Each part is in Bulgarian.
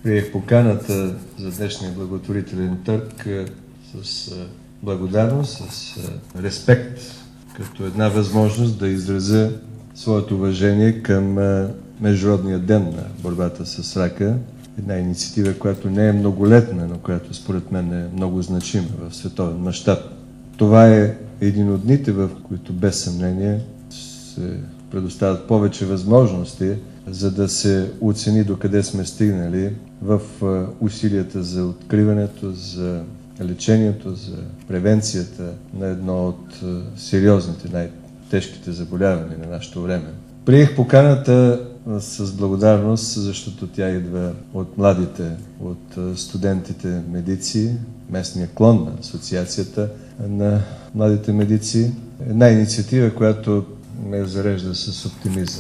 Приех поканата за днешния благотворителен търг с благодарност, с респект, като една възможност да изразя своето уважение към Международния ден на борбата с рака. Една инициатива, която не е многолетна, но която според мен е много значима в световен мащаб. Това е един от дните, в които без съмнение се предоставят повече възможности, за да се оцени докъде сме стигнали в усилията за откриването, за лечението, за превенцията на едно от сериозните, най-тежките заболявания на нашето време. Приех поканата с благодарност, защото тя идва от младите, от студентите медици, местния клон на Асоциацията на младите медици. Една инициатива, която ме зарежда с оптимизъм.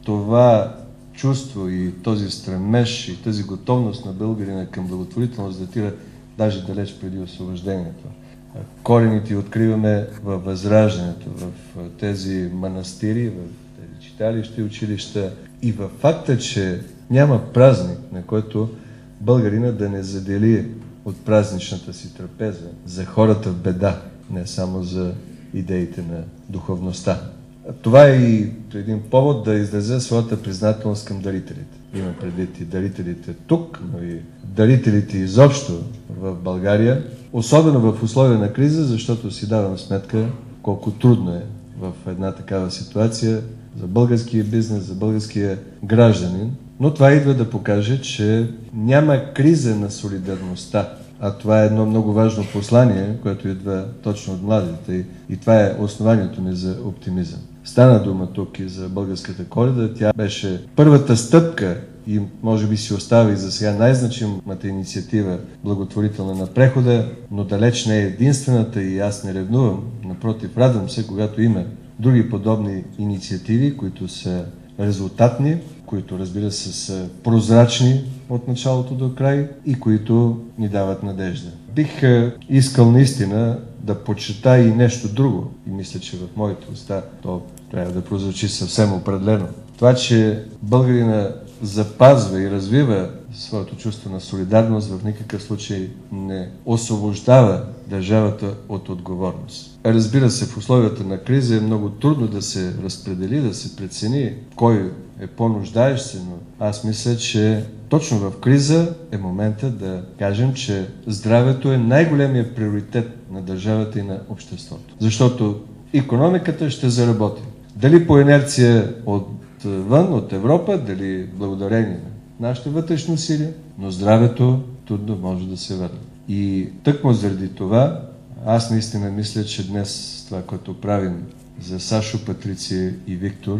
Това чувство и този стремеж и тази готовност на българина към благотворителност датира даже далеч преди освобождението. Корените откриваме във Възраждането, в тези манастири, в тези читалища и училища и във факта, че няма празник, на който българина да не задели от празничната си трапеза за хората в беда, не само за идеите на духовността. Това е и един повод да изразя своята признателност към дарителите. Има предвид и дарителите тук, но и дарителите изобщо в България, особено в условия на криза, защото си давам сметка колко трудно е в една такава ситуация за българския бизнес, за българския гражданин. Но това идва да покаже, че няма криза на солидарността. А това е едно много важно послание, което идва точно от младите и това е основанието ми за оптимизъм. Стана дума тук и за българската Коледа. Тя беше първата стъпка и може би си остава и за сега най-значимата инициатива благотворителна на прехода, но далеч не е единствената и аз не ревнувам. Напротив, радвам се, когато има други подобни инициативи, които са резултатни, които разбира се са прозрачни от началото до край и които ни дават надежда. Бих искал наистина да почита и нещо друго и мисля, че в моите уста то трябва да прозвучи съвсем определено. Това, че българина запазва и развива своето чувство на солидарност, в никакъв случай не освобождава държавата от отговорност. Разбира се, в условията на криза е много трудно да се разпредели, да се прецени кой е по-нуждаещ се, но аз мисля, че точно в криза е момента да кажем, че здравето е най-големият приоритет на държавата и на обществото. Защото икономиката ще заработи. Дали по инерция отвън, от Европа, дали благодарение на нашите вътрешни усилия, но здравето трудно може да се върне. И тъкмо заради това, аз наистина мисля, че днес това, което правим за Сашо, Патриция и Виктор,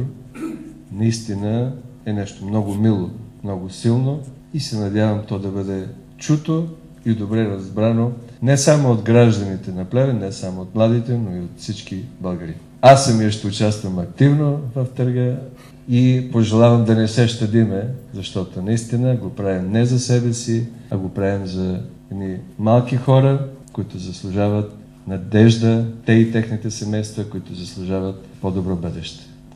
наистина е нещо много мило, много силно и се надявам то да бъде чуто и добре разбрано не само от гражданите на Плевен, не само от младите, но и от всички българи. Аз самия ще участвам активно в търга и пожелавам да не се щадиме, защото наистина го правим не за себе си, а го правим за едни малки хора, които заслужават надежда, те и техните семейства, които заслужават по-добро бъдеще.